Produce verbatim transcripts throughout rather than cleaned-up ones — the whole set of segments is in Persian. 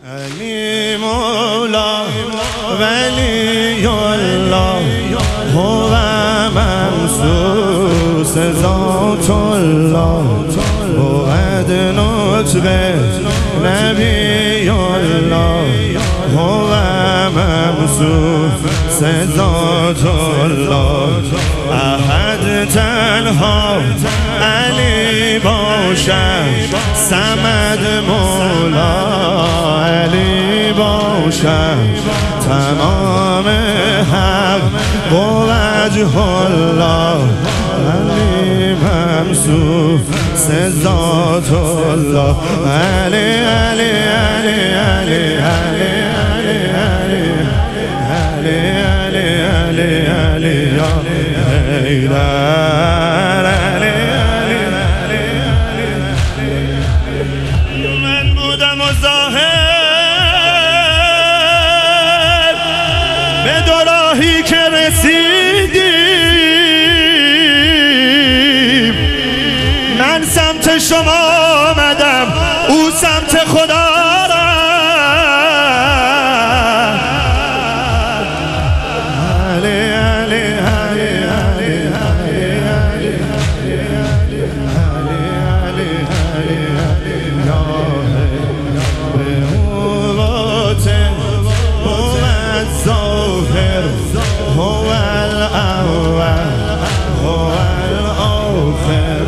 علی مولا ولی الله هو ممسوس ذات الله بود نطق نبی الله هو ممسوس ذات الله احد تنها علی باشد صمد مولا علی باشد تمام حق با وجه الله علی ممسوس ذات الله علی علی علی علی علی علی علی علی علی علی علی من بودم و ظاهر به دو راهی که رسیدیم من سمت شما آمدم او سمت خدا هو الأول هو الآخر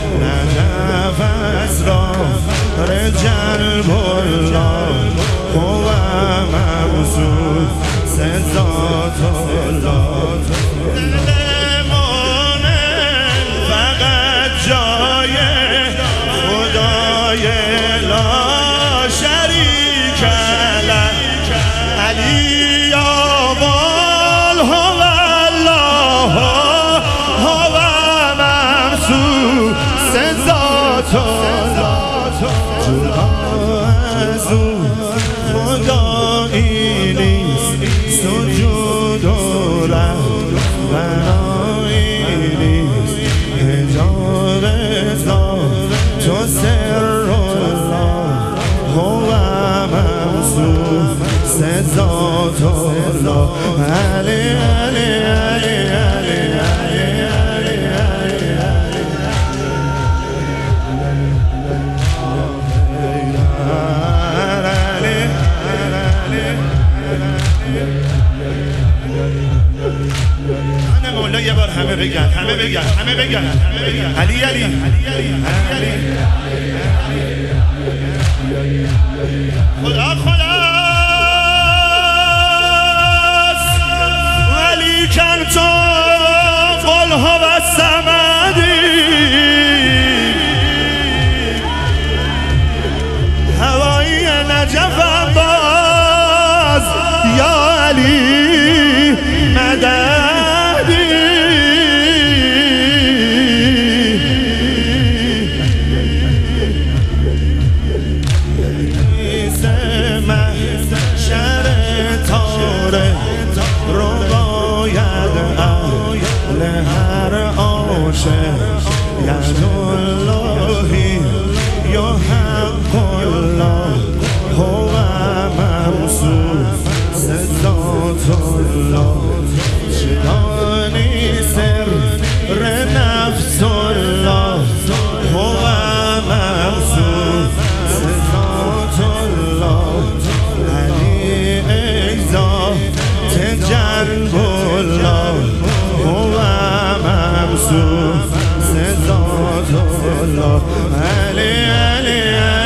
نفس را رجل الله هو ممسوس ذات الله دلمانم فقط جای خدای لا شریک له علی از او خدایی نیست سجود و رهبرایی نیست حجاب ذات تو سر الله هو ممسوس ذات الله علی علی علی علی مولا یه بار همه بگن همه بگن همه بگن علی علی خدا خداست ولی کن تو قل هو الصمدی هوایی نجفم باز یا علی مدد هر عاشق ید اللهی یا حق الله هو ممسوس ذات الله شدانی سر نفس الله هو ممسوس ذات الله علی ای ذات جلب الله هو ممسوس ذات الله علی علی